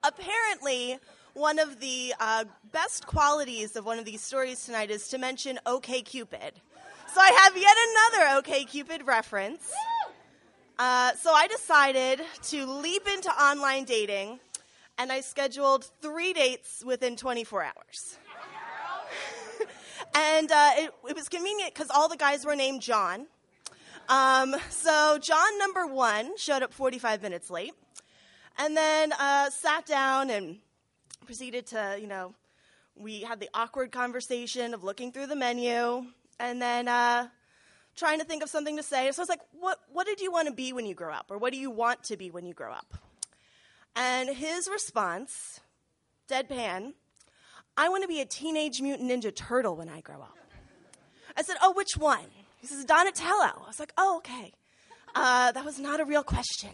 Apparently, one of the best qualities of one of these stories tonight is to mention OkCupid. So I have yet another OkCupid reference. So I decided to leap into online dating, and I scheduled 3 dates within 24 hours. And it was convenient because all the guys were named John. So John number 1 showed up 45 minutes late, and then sat down and proceeded to, we had the awkward conversation of looking through the menu, and then trying to think of something to say. So I was like, what did you want to be when you grow up? Or what do you want to be when you grow up? And his response, deadpan, I want to be a Teenage Mutant Ninja Turtle when I grow up. I said, oh, which one? He says, Donatello. I was like, oh, okay. That was not a real question.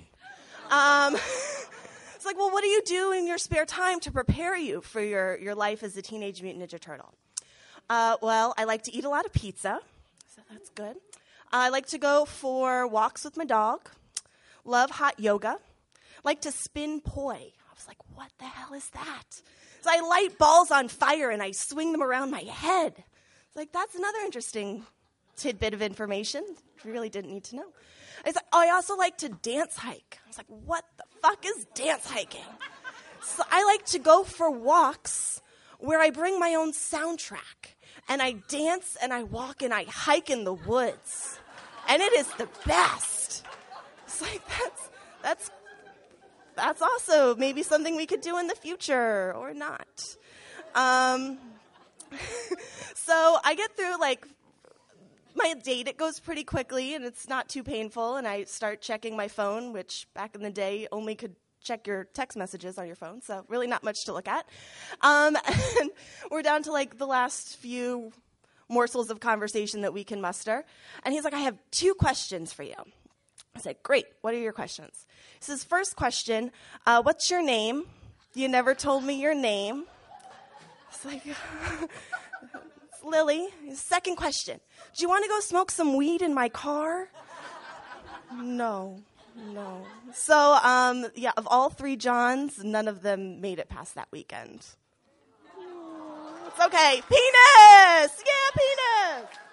It's like, well, what do you do in your spare time to prepare you for your life as a Teenage Mutant Ninja Turtle? Well, I like to eat a lot of pizza, so that's good. I like to go for walks with my dog. Love hot yoga. Like to spin poi. I was like, what the hell is that? So I light balls on fire and I swing them around my head. It's like, that's another interesting tidbit of information you really didn't need to know. I said, I also like to dance hike. I was like, what the fuck is dance hiking? So I like to go for walks where I bring my own soundtrack. And I dance and I walk and I hike in the woods. And it is the best. It's like, that's also maybe something we could do in the future or not. So I get through, my date. It goes pretty quickly, and it's not too painful, and I start checking my phone, which back in the day only could check your text messages on your phone, so really not much to look at. And we're down to, the last few morsels of conversation that we can muster. And he's like, I have 2 questions for you. I said, great. What are your questions? He says, first question, what's your name? You never told me your name. It's like, it's Lily. Second question, do you want to go smoke some weed in my car? No. So, of all 3 Johns, none of them made it past that weekend. It's okay. Penis! Yeah, penis!